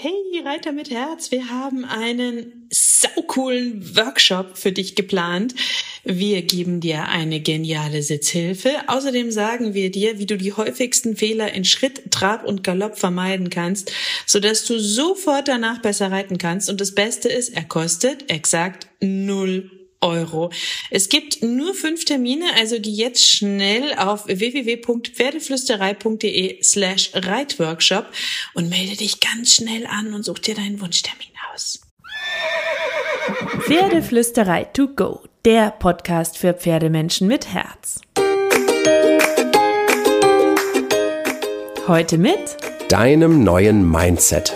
Hey Reiter mit Herz, wir haben einen saucoolen Workshop für dich geplant. Wir geben dir eine geniale Sitzhilfe. Außerdem sagen wir dir, wie du die häufigsten Fehler in Schritt, Trab und Galopp vermeiden kannst, sodass du sofort danach besser reiten kannst. Und das Beste ist, er kostet exakt 0 Euro. Es gibt nur 5 Termine, also geh jetzt schnell auf www.pferdeflüsterei.de/Reitworkshop und melde dich ganz schnell an und such dir deinen Wunschtermin aus. Pferdeflüsterei to go, der Podcast für Pferdemenschen mit Herz. Heute mit deinem neuen Mindset.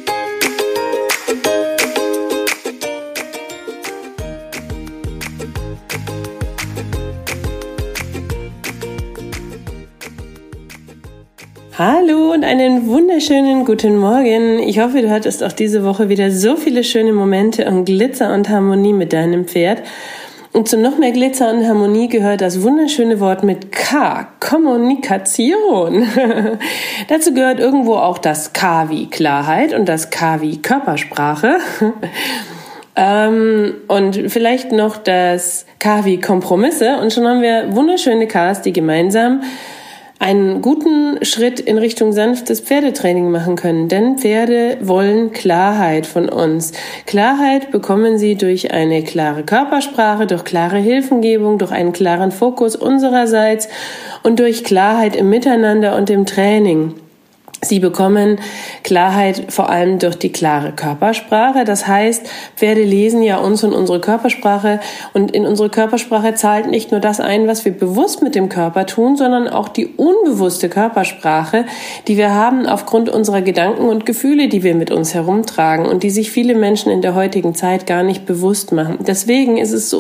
Hallo und einen wunderschönen guten Morgen. Ich hoffe, du hattest auch diese Woche wieder so viele schöne Momente und Glitzer und Harmonie mit deinem Pferd. Und zu noch mehr Glitzer und Harmonie gehört das wunderschöne Wort mit K, Kommunikation. Dazu gehört irgendwo auch das K wie Klarheit und das K wie Körpersprache. Und vielleicht noch das K wie Kompromisse. Und schon haben wir wunderschöne Ks, die gemeinsam einen guten Schritt in Richtung sanftes Pferdetraining machen können, denn Pferde wollen Klarheit von uns. Klarheit bekommen sie durch eine klare Körpersprache, durch klare Hilfengebung, durch einen klaren Fokus unsererseits und durch Klarheit im Miteinander und im Training. Sie bekommen Klarheit vor allem durch die klare Körpersprache. Das heißt, Pferde lesen ja uns und unsere Körpersprache und in unsere Körpersprache zahlt nicht nur das ein, was wir bewusst mit dem Körper tun, sondern auch die unbewusste Körpersprache, die wir haben aufgrund unserer Gedanken und Gefühle, die wir mit uns herumtragen und die sich viele Menschen in der heutigen Zeit gar nicht bewusst machen. Deswegen ist es so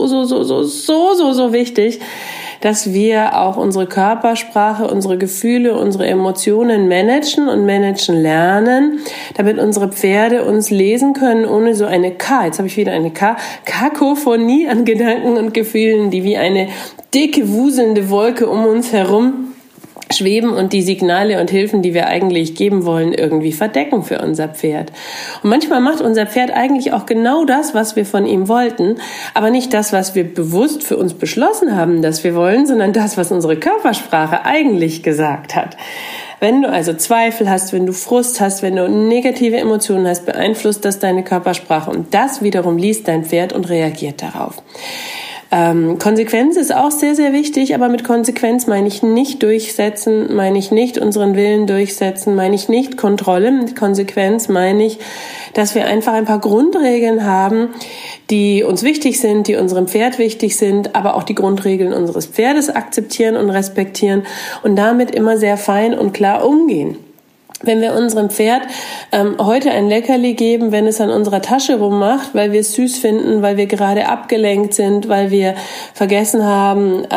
wichtig, dass wir auch unsere Körpersprache, unsere Gefühle, unsere Emotionen managen und managen lernen, damit unsere Pferde uns lesen können, ohne so eine jetzt habe ich wieder eine Kakophonie an Gedanken und Gefühlen, die wie eine dicke, wuselnde Wolke um uns herum schweben und die Signale und Hilfen, die wir eigentlich geben wollen, irgendwie verdecken für unser Pferd. Und manchmal macht unser Pferd eigentlich auch genau das, was wir von ihm wollten, aber nicht das, was wir bewusst für uns beschlossen haben, dass wir wollen, sondern das, was unsere Körpersprache eigentlich gesagt hat. Wenn du also Zweifel hast, wenn du Frust hast, wenn du negative Emotionen hast, beeinflusst das deine Körpersprache und das wiederum liest dein Pferd und reagiert darauf. Konsequenz ist auch sehr, sehr wichtig, aber mit Konsequenz meine ich nicht durchsetzen, meine ich nicht unseren Willen durchsetzen, meine ich nicht Kontrolle. Mit Konsequenz meine ich, dass wir einfach ein paar Grundregeln haben, die uns wichtig sind, die unserem Pferd wichtig sind, aber auch die Grundregeln unseres Pferdes akzeptieren und respektieren und damit immer sehr fein und klar umgehen. Wenn wir unserem Pferd heute ein Leckerli geben, wenn es an unserer Tasche rummacht, weil wir es süß finden, weil wir gerade abgelenkt sind, weil wir vergessen haben,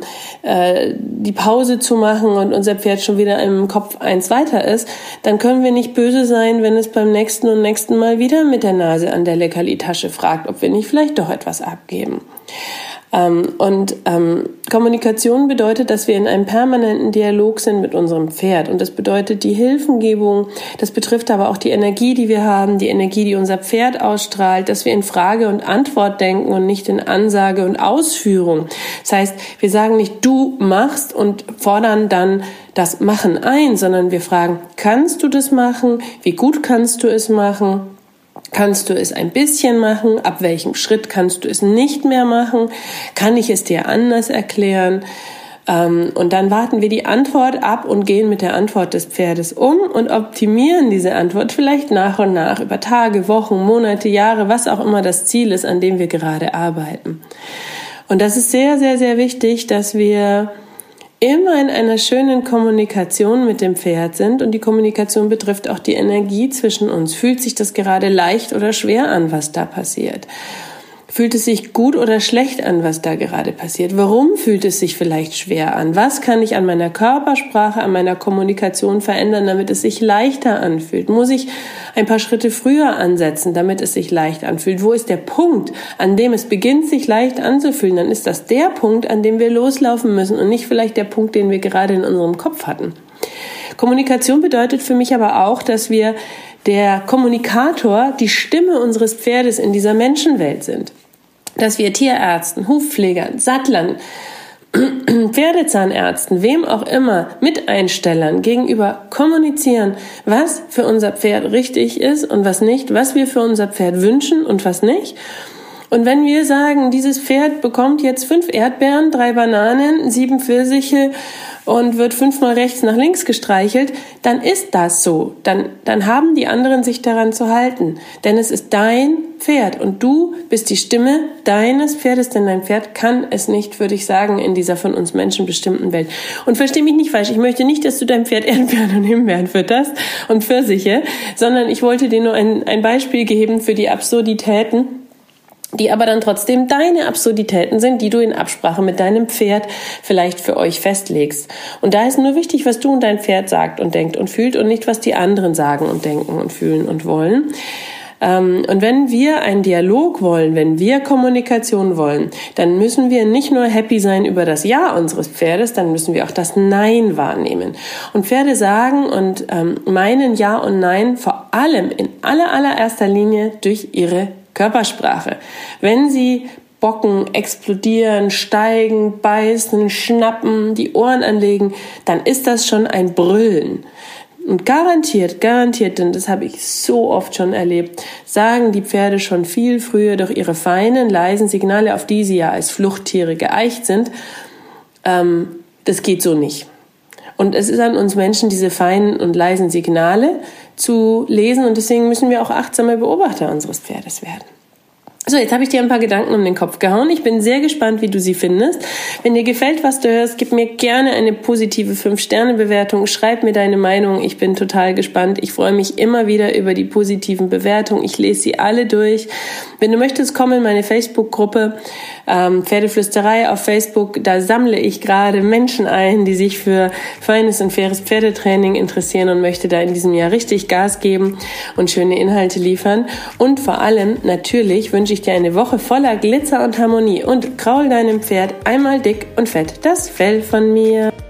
die Pause zu machen und unser Pferd schon wieder im Kopf eins weiter ist, dann können wir nicht böse sein, wenn es beim nächsten Mal wieder mit der Nase an der Leckerli-Tasche fragt, ob wir nicht vielleicht doch etwas abgeben. Kommunikation bedeutet, dass wir in einem permanenten Dialog sind mit unserem Pferd und das bedeutet die Hilfengebung, das betrifft aber auch die Energie, die wir haben, die Energie, die unser Pferd ausstrahlt, dass wir in Frage und Antwort denken und nicht in Ansage und Ausführung. Das heißt, wir sagen nicht, du machst und fordern dann das Machen ein, sondern wir fragen, kannst du das machen? Wie gut kannst du es machen? Kannst du es ein bisschen machen? Ab welchem Schritt kannst du es nicht mehr machen? Kann ich es dir anders erklären? Und dann warten wir die Antwort ab und gehen mit der Antwort des Pferdes um und optimieren diese Antwort vielleicht nach und nach über Tage, Wochen, Monate, Jahre, was auch immer das Ziel ist, an dem wir gerade arbeiten. Und das ist sehr, sehr, sehr wichtig, dass wir immer in einer schönen Kommunikation mit dem Pferd sind und die Kommunikation betrifft auch die Energie zwischen uns. Fühlt sich das gerade leicht oder schwer an, was da passiert? Fühlt es sich gut oder schlecht an, was da gerade passiert? Warum fühlt es sich vielleicht schwer an? Was kann ich an meiner Körpersprache, an meiner Kommunikation verändern, damit es sich leichter anfühlt? Muss ich ein paar Schritte früher ansetzen, damit es sich leicht anfühlt? Wo ist der Punkt, an dem es beginnt, sich leicht anzufühlen? Dann ist das der Punkt, an dem wir loslaufen müssen und nicht vielleicht der Punkt, den wir gerade in unserem Kopf hatten. Kommunikation bedeutet für mich aber auch, dass wir der Kommunikator, die Stimme unseres Pferdes in dieser Menschenwelt sind. Dass wir Tierärzten, Hufpflegern, Sattlern, Pferdezahnärzten, wem auch immer, Miteinstellern gegenüber kommunizieren, was für unser Pferd richtig ist und was nicht, was wir für unser Pferd wünschen und was nicht. Und wenn wir sagen, dieses Pferd bekommt jetzt 5 Erdbeeren, 3 Bananen, 7 Pfirsiche und wird 5-mal rechts nach links gestreichelt, dann ist das so. Dann haben die anderen sich daran zu halten. Denn es ist dein Pferd und du bist die Stimme deines Pferdes, denn dein Pferd kann es nicht, würde ich sagen, in dieser von uns Menschen bestimmten Welt. Und versteh mich nicht falsch, ich möchte nicht, dass du deinem Pferd Erdbeeren und Himbeeren fütterst und Pfirsiche, sondern ich wollte dir nur ein Beispiel geben für die Absurditäten, die aber dann trotzdem deine Absurditäten sind, die du in Absprache mit deinem Pferd vielleicht für euch festlegst. Und da ist nur wichtig, was du und dein Pferd sagt und denkt und fühlt und nicht, was die anderen sagen und denken und fühlen und wollen. Und wenn wir einen Dialog wollen, wenn wir Kommunikation wollen, dann müssen wir nicht nur happy sein über das Ja unseres Pferdes, dann müssen wir auch das Nein wahrnehmen. Und Pferde sagen und meinen Ja und Nein vor allem in allererster Linie durch ihre Körpersprache. Wenn sie bocken, explodieren, steigen, beißen, schnappen, die Ohren anlegen, dann ist das schon ein Brüllen. Und garantiert, denn das habe ich so oft schon erlebt, sagen die Pferde schon viel früher durch ihre feinen, leisen Signale, auf die sie ja als Fluchttiere geeicht sind, das geht so nicht. Und es ist an uns Menschen, diese feinen und leisen Signale zu lesen und deswegen müssen wir auch achtsame Beobachter unseres Pferdes werden. So, jetzt habe ich dir ein paar Gedanken um den Kopf gehauen. Ich bin sehr gespannt, wie du sie findest. Wenn dir gefällt, was du hörst, gib mir gerne eine positive 5-Sterne-Bewertung. Schreib mir deine Meinung. Ich bin total gespannt. Ich freue mich immer wieder über die positiven Bewertungen. Ich lese sie alle durch. Wenn du möchtest, komm in meine Facebook-Gruppe Pferdeflüsterei auf Facebook. Da sammle ich gerade Menschen ein, die sich für feines und faires Pferdetraining interessieren und möchte da in diesem Jahr richtig Gas geben und schöne Inhalte liefern. Und vor allem, natürlich, wünsche ich dir eine Woche voller Glitzer und Harmonie und kraul deinem Pferd einmal dick und fett das Fell von mir.